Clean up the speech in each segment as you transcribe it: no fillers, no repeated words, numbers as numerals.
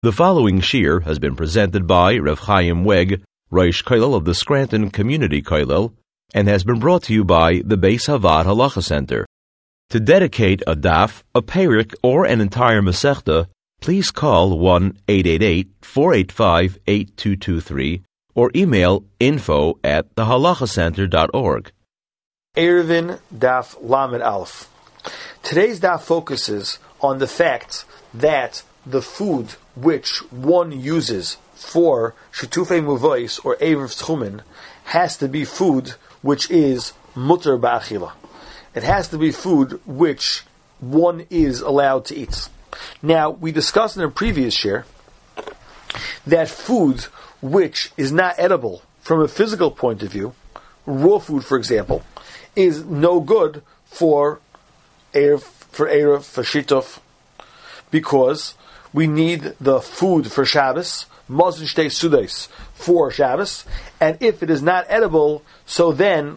The following shir has been presented by Rav Chaim Weg, Rosh Kollel of the Scranton Community Kollel, and has been brought to you by the Beis Havad Halacha Center. To dedicate a daf, a perik, or an entire masechta, please call 1-888-485-8223 or email info@thehalachacenter.org. Eruvin Daf Lamed Aleph. Today's daf focuses on the fact that the food which one uses for Shetufei Muvos or Erev Tchumen has to be food which is mutter ba'achila. It has to be food which one is allowed to eat. Now, we discussed in a previous year that food which is not edible from a physical point of view, raw food for example, is no good for Erev, for Shituf, because we need the food for Shabbos, Mazon Shtei Sudos for Shabbos, and if it is not edible, so then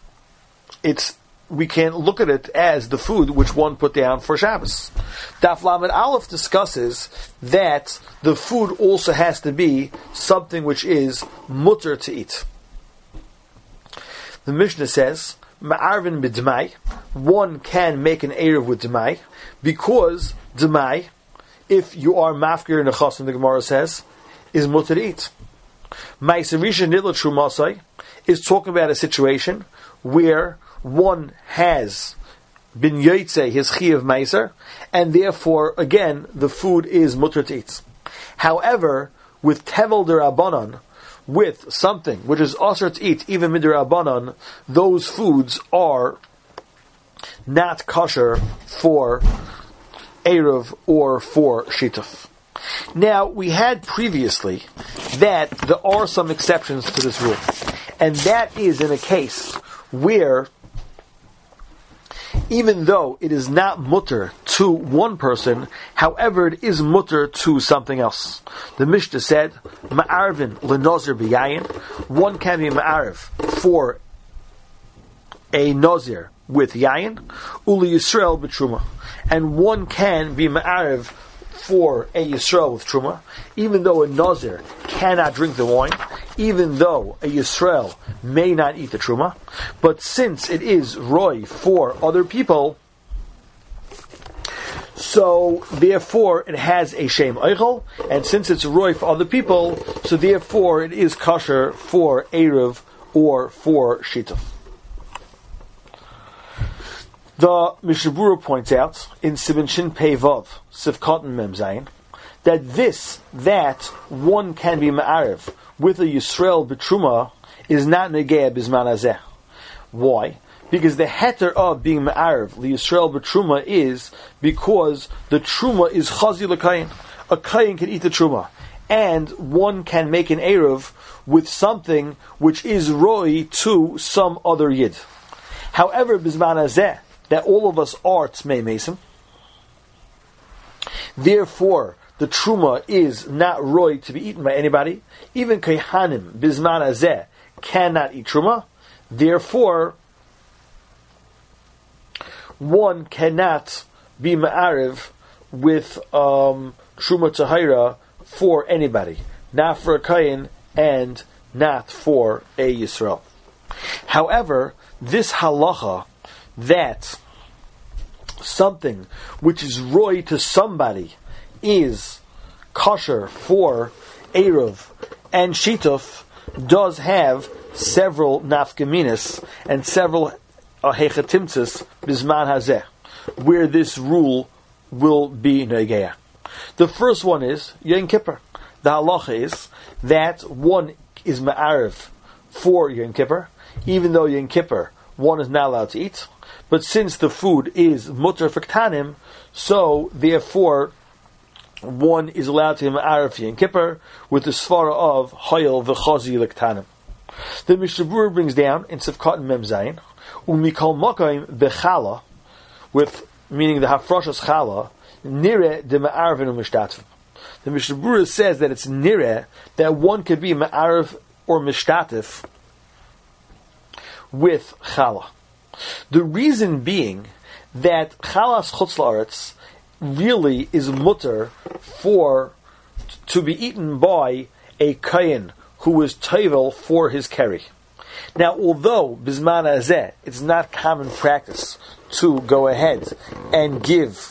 we can't look at it as the food which one put down for Shabbos. Daf Lamed Aleph discusses that the food also has to be something which is mutter to eat. The Mishnah says, Ma'arvin b'dmai, one can make an erev with dmai, because dmai, if you are mafkir in the chasam, the Gemara says, is mutter to eat. Ma'aserisha nidla trumasai is talking about a situation where one has been yotzei his chi of meiser, and therefore, again, the food is mutter to eat. However, with tevel derabanan, with something which is asher to eat, even midrabanan, those foods are not kosher for Erev or for Shituf. Now, we had previously that there are some exceptions to this rule, and that is in a case where even though it is not mutter to one person, however, it is mutter to something else. The Mishnah said, Ma'arvin l'nozir b'yayin, one can be ma'arv for a nozir with yayin, uli Yisrael b'truma, and one can be ma'arv for a Yisrael with truma, even though a nozir cannot drink the wine, even though a Yisrael may not eat the truma, but since it is roy for other people, so therefore it has a shem eichel, and since it's roy for other people, so therefore it is kosher for Erev or for Shituf. The Mishnah Berurah points out in Sivan Shin Pei Vav, Sivkatan Mem Zayin, that one can be ma'arev with a Yisrael b'truma is not negea bizman hazeh. Why? Because the heter of being ma'arev the Yisrael b'truma is because the truma is chazi l'kayin. A kayin can eat the truma, and one can make an erev with something which is roi to some other yid. However, bizman hazeh, that all of us are tzmei mesim, therefore the truma is not roy to be eaten by anybody. Even kaihanim bizman hazeh cannot eat truma. Therefore, one cannot be ma'arev with truma tahira for anybody, not for a kayin and not for a Yisrael. However, this halacha that something which is roy to somebody is kosher for Erev and Shituf does have several nafkaminas and several hechatimtzas bizman hazeh, where this rule will be negeya. The first one is Yom Kippur. The halacha is that one is ma'arev for Yom Kippur, even though Yom Kippur one is not allowed to eat. But since the food is mutter for ktanim, so therefore one is allowed to be ma'arev Yom Kippur with the svara of hayel v'chazi l'ktanim. The Mishnah Berurah brings down in Sivkatan Mem Zayin, umikol makayim bechala, with meaning the hafrashas chala, nire de ma'arvin u'mishtatvim. The Mishnah Berurah says that it's nire that one could be ma'arev or mishtatif with chala. The reason being that chalas chutz la'aretz really is mutter for to be eaten by a kayin who is tovel for his keri. Now, although bisman hazeh, it's not common practice to go ahead and give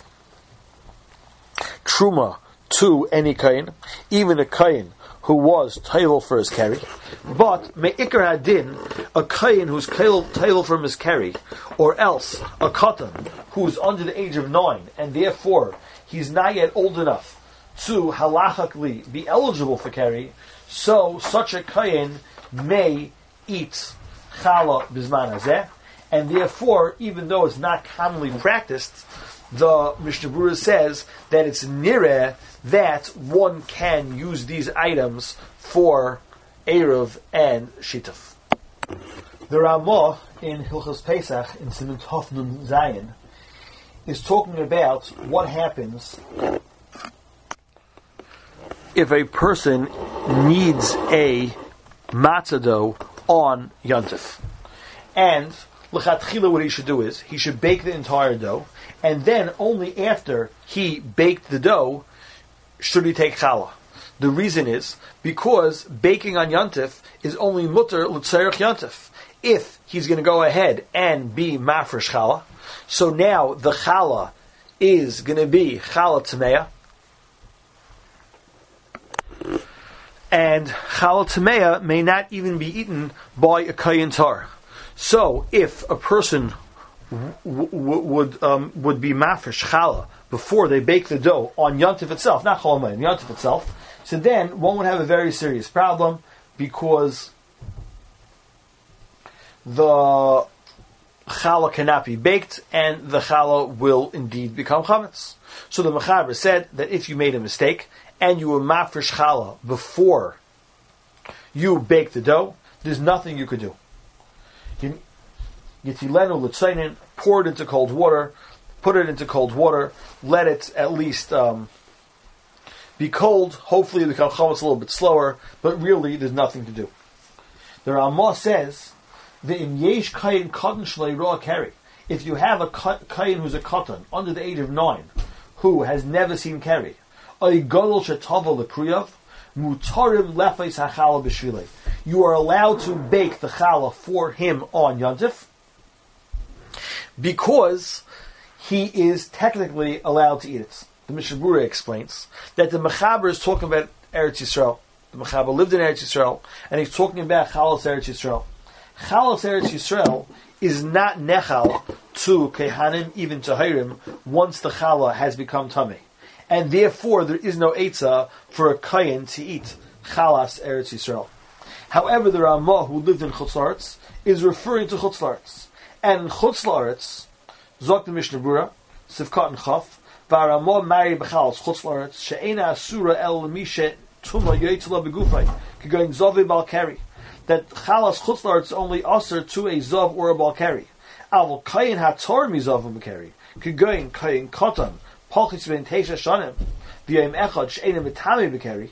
truma to any kayin, even a kayin who was tovel for his keri, but me'ikar hadin, a kayin who's tovel from his keri, or else a katan who's under the age of 9, and therefore he's not yet old enough to halachically be eligible for keri, so such a kayin may eat challah bisman hazeh, and therefore, even though it's not commonly practiced, the Mishnah Berurah says that it's nireh that one can use these items for Eruv and Shituf. The Ramah in Hilchos Pesach in Siman Tov Nun Zayin is talking about what happens if a person needs a matzah dough on Yontif. And l'chatchila, what he should do is he should bake the entire dough, and then only after he baked the dough should he take challah. The reason is because baking on Yontif is only mutter l'tzarech Yontif. If he's going to go ahead and be mafresh challah, so now the challah is going to be challah tameya, and challah tameya may not even be eaten by a kayin tar. So, if a person would be mafresh challah before they bake the dough on Yontif itself, not challah mayim, Yontif itself, so then one would have a very serious problem because the challah cannot be baked and the challah will indeed become chametz. So the Mechaber said that if you made a mistake and you were mafresh challah before you bake the dough, there's nothing you could do. Yitilenu l'tzainin, pour it into cold water, put it into cold water, let it at least be cold. Hopefully it becomes chametz a little bit slower, but really there's nothing to do. The Ramah says, the im yesh kayin katan shlei roa keri. If you have a kayin who's a katan under the age of 9, who has never seen keri, a gadol shetava l'kriyav, mutarim lefeis hachala b'shvilei. You are allowed to bake the challah for him on Yontif because he is technically allowed to eat it. The Mishnah Berurah explains that the Mechaber is talking about Eretz Yisrael. The Mechaber lived in Eretz Yisrael, and he's talking about Chalas Eretz Yisrael. Chalas Eretz Yisrael is not nechal to kehanim, even to hirim, once the challah has become tamei, and therefore there is no eitzah for a kayin to eat Chalas Eretz Yisrael. However, the Ramah who lived in Chutz La'aretz is referring to Chutz La'aretz, and in Chutz La'aretz, Zok the Mishnah Berurah, Sivkat and Chaf, V'Ramah married b'chalas Chutz La'aretz she'ena asura el mishe tuma yoytela begufay kegoyin zav bal keri, that chalas Chutz La'aretz only aser to a zav or a bal keri. Avol kayin hator mizav b'keri kegoyin kayin katan palchis ben teisha shanim v'yayim echad she'ena mitami b'keri.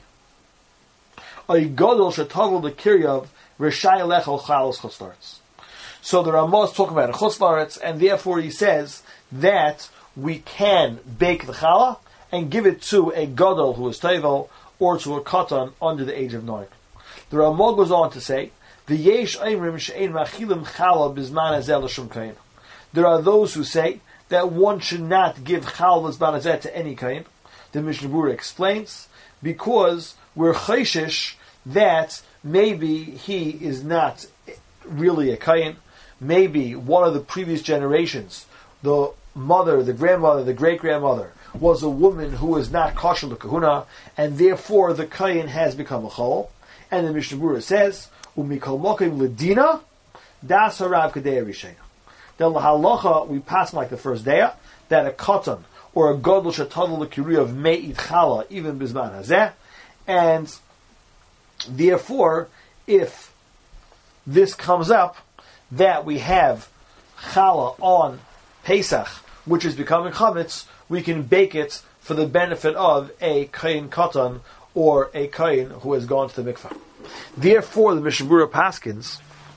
A gadol shetavel the kiryav reshai lechol chalos Chutz La'aretz. So the Ramah is talking about a Chutz La'aretz, and therefore he says that we can bake the challah and give it to a gadol who is tevel or to a katan under the age of 9. The Ramah goes on to say, "The yesh aimrim she'ein machilim challah bizman hazeh l'shum kain." There are those who say that one should not give challah bizman hazeh to any kain. The Mishnah Berurah explains because we're chayshish that maybe he is not really a kayin. Maybe one of the previous generations, the mother, the grandmother, the great-grandmother, was a woman who was not kosher l'kahuna, and therefore the kayin has become a chol. And the Mishnah Berurah says, "Umikol mokim ledina das harav kadei rishena." The halacha we pass like the first day that a katan or a gadol shetadol l'kiriyav may eat challah even bizman hazeh, and therefore, if this comes up that we have challah on Pesach, which is becoming chametz, we can bake it for the benefit of a kain katan or a kain who has gone to the mikvah. Therefore, the Mishnah Berurah paskins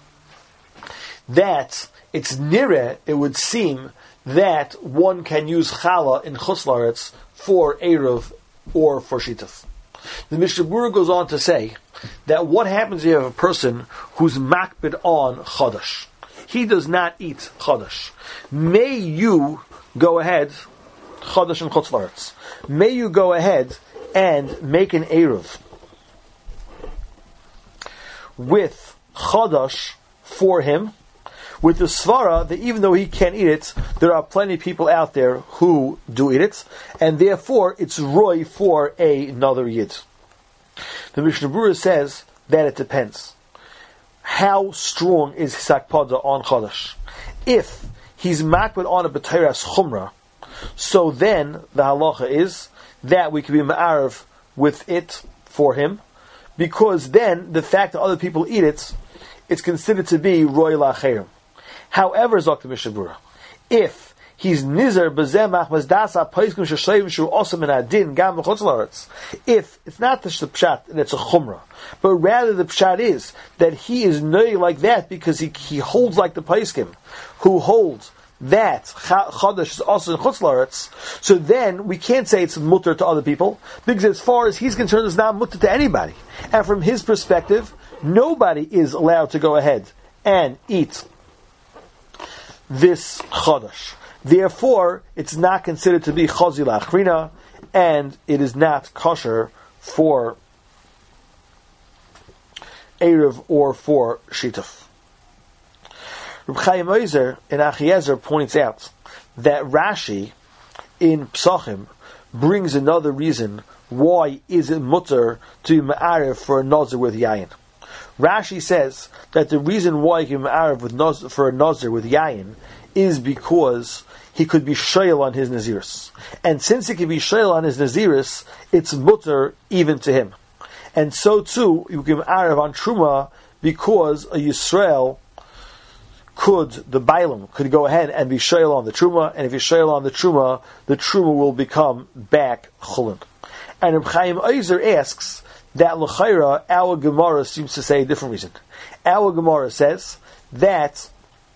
that it's nireh, it would seem that one can use challah in Chutz La'aretz for Eruv or for Shituf. The Mishnah Berurah goes on to say that what happens if you have a person who's makbid on Chodesh? He does not eat Chodesh. May you go ahead, Chodesh and Chutz La'aretz, may you go ahead and make an Eruv with Chodesh for him, with the svara that even though he can't eat it, there are plenty of people out there who do eat it, and therefore it's roy for another yid. The Mishnah Berurah says that it depends. How strong is his akpada on Chodesh? If he's makbid on a b'teiras chumrah, so then the halacha is that we can be ma'arav with it for him, because then the fact that other people eat it, it's considered to be roy la'acherim. However, Zok the Mishnah Berurah, if he's nizer b'zeh machmas dasa paiskim sheshayim shu osam min adin gam v'chutz la'aretz, if it's not the pshat and it's a chumrah, but rather the pshat is that he is noy like that because he holds like the paiskim who holds that Chodesh is also in Chutz La'aretz, so then we can't say it's mutter to other people, because as far as he's concerned, it's not mutter to anybody. And from his perspective, nobody is allowed to go ahead and eat this Chodesh. Therefore, it's not considered to be Chazi La'achrina, and it is not kosher for Erev or for Shituf. Reb Chaim Ozer in Achiezer points out that Rashi in Psachim brings another reason why is it mutter to be ma'ariv for a nazir with yayin. Rashi says that the reason why he can be ma'ariv for a nazir with yayin is because he could be shayl on his naziris, and since he can be shayl on his naziris, it's mutter even to him. And so too you can be ma'ariv on truma because a Yisrael the Bailam could go ahead and be shayl on the truma, and if he's shayl on the truma will become back chulin. And Reb Chaim Ozer asks that l'chayra our Gemara seems to say a different reason. Our Gemara says that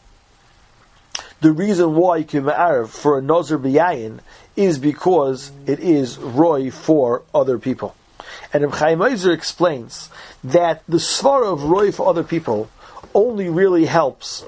the reason why you can ma'ariv for a nazir b'yayin is because it is roy for other people. And Reb Chaim Ozer explains that the svara of roy for other people only really helps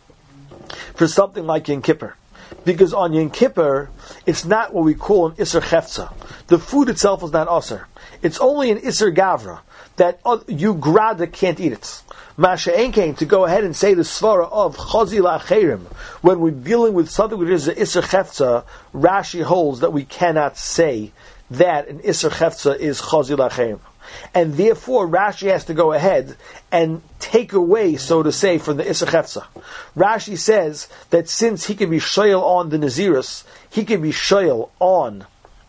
for something like Yom Kippur. Because on Yom Kippur, it's not what we call an Isser Chefza. The food itself is not Asr. It's only an Isser Gavra, that you grada can't eat it. Masha Enkein, to go ahead and say the svara of Chazi La'acherim, when we're dealing with something which is an Isser Chefza, Rashi holds that we cannot say that an Isser Chefza is Chazi La'acherim. And therefore Rashi has to go ahead and take away, so to say, from the Isser Chefza. Rashi says that since he can be shayl on the Naziris, he can be shayl on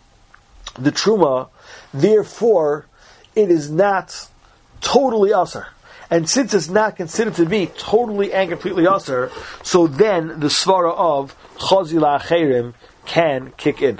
the Truma, therefore it is not totally Asr. And since it's not considered to be totally and completely Asr, so then the svara of Chazi La'acherim can kick in.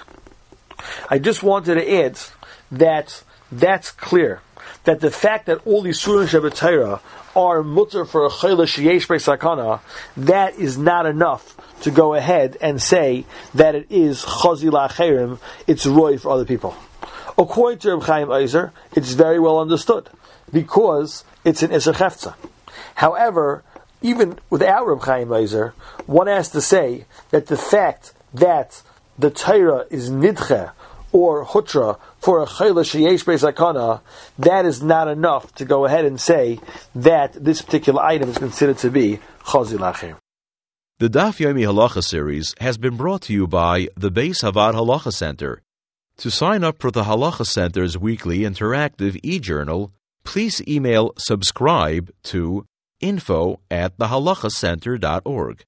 I just wanted to add that that's clear. That the fact that all these Surim Shabbatayra are mutter for a chayla sheyesh sakana, that is not enough to go ahead and say that it is chazi la'acherim, it's roy for other people. According to Reb Chaim Ozer, it's very well understood, because it's an Isser Chefza. However, even without Reb Chaim Ozer, one has to say that the fact that the Torah is nidche, or hutra, for a chayla sheyesh sakana, that is not enough to go ahead and say that this particular item is considered to be chazi la'acherim. The Daf Yomi Halacha series has been brought to you by the Beis Havad Halacha Center. To sign up for the Halacha Center's weekly interactive e-journal, please email subscribe to info@thehalachacenter.org.